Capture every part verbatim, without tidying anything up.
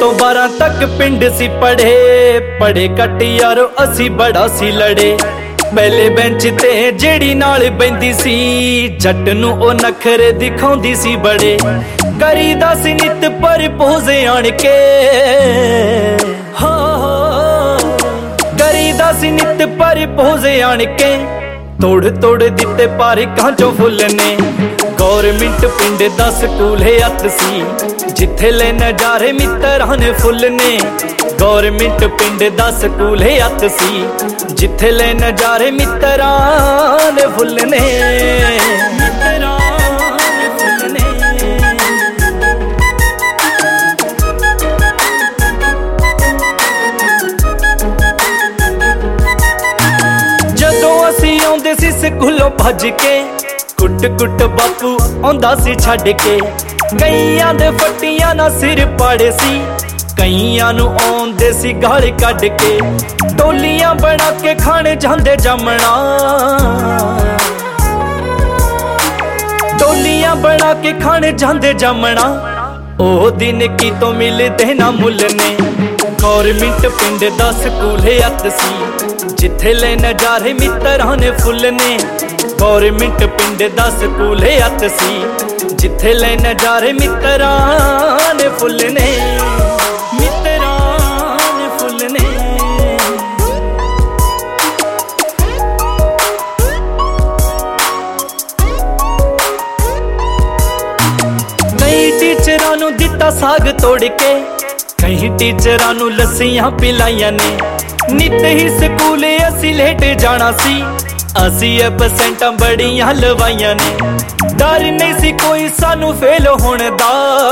तो बारह तक पिंड सी पढ़े पढ़े कट यारो असी बड़ा सी लड़े। पहले बेंच ते जेड़ी नाल बैंदी सी जट नू ओ नखरे दिखाउंदी सी बड़े। करीदा सी नित पर पोजे आण के करीदा सी नित पर पोजे आण के तोड़ तोड़ दिते पारे कांचो फुल ने। गौरमेंट पिंड दा स्कूल है अत सी जिथे ले नजारे मित्रां ने फुल ने। गौरमेंट पिंड दा स्कूल है अत सी जिथे ले नजारे मित्रां ने फुल ने। मित्रां ने फुल ने। जदों असी आउंदे सी स्कूलों भज के कुट कुट बापू आंदा सी छड्ड के। कईयां दे फट्टियां ना सिर पाड़े सी कईयां नू आउंदे सी गाल कढ के। टोलियां बना के खाने जांदे जमना टोलियां बना के खाने जांदे जमना। ओ दिन की तो मिलदे ना मुल ने। गौरमेंट पिंड दा स्कूल है अत सी जिथे ले नजारे मित्रां ने फुल ने। गौरमेंट पिंड दा स्कूल है अत सी जिथे ले नजारे मित्रां ने फुल ने। मित्रां ने फुल ने। कई टीचरां नू दिता साग तोड़ के कई टीचरां नू लस्सियां पिलाइयां ने। नित ही स्कूल असी लेट जाना सी असी परसेंटां बड़ियां लवाइयां ने। डर नहीं सी कोई सानू फेल होने दा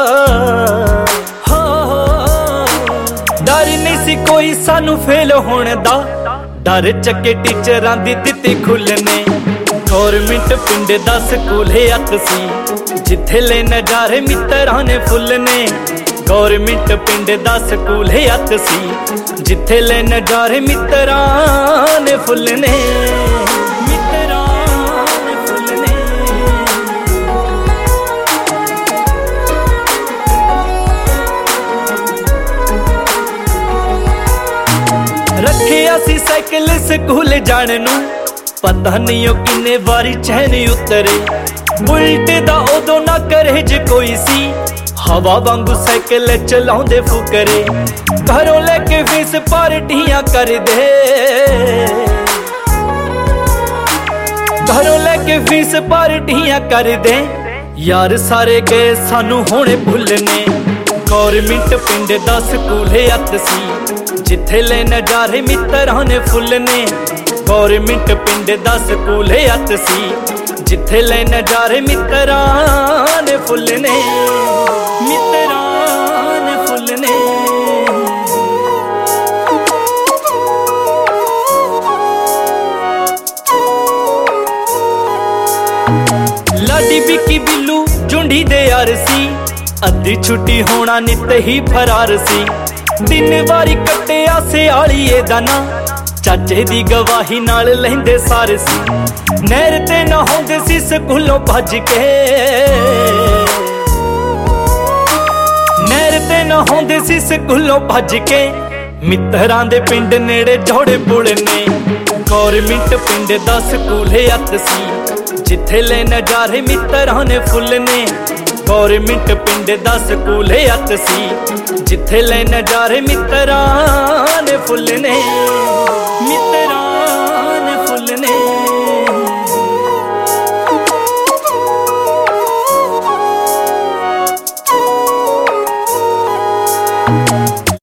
डर नहीं सी कोई सानू फेल होने दा। डर चके टीचरां दी दित्ती खुलने। गौरमेंट पिंड दा स्कूल है अत सी जिथे ले नजारे मित्रां ने फुल ने। गौरमेंट पिंड दा स्कूल है अत सी जिथे ले नजारे मित्रां ने फुल ने। मित्रां ने फुल ने। रखिया सी साइकिल स्कूल जाने नू पता नहीं ओ किन्ने बारी चैन उतरे। बुलट दा उदों ना करे जे कोई सी हवा वांगू साइकिल चलाउंदे फुकरे। घरों लेके फीस पार्टियां कर दे घरों लेके फीस पार्टियां कर दे। यार सारे गए सानू होने भुलने। गौरमेंट पिंड दा स्कूल है अत सी जिथे ले नजारे मित्रां ने फुल ने। गौरमेंट पिंड दा स्कूल है अत सी जिथे ले नजारे मित्रां ने फुल ने। मित्रां ने फुल ने। लाडी बिकी बिल्लू झुंडी दे यार सी अद्धी छुट्टी होना नित ही फरार सी। दिन वारी कट्टिया सियालीए दा ना चाचे दी गवाही नाल लहिंदे सारे सी। नहर ते नहाउंदे सी स्कूलों भज के नहर ते नहाउंदे सी स्कूलों भज के। मित्रां दे पिंड नेड़े जोड़े पुल ने। गौरमेंट पिंड दा स्कूल है अत सी जिथे ले नजारे मित्रां ने फुल ने। गौरमेंट पिंड दा स्कूल है अत सी जिथे ले नजारे मित्रां ने फुल ने। मित्रां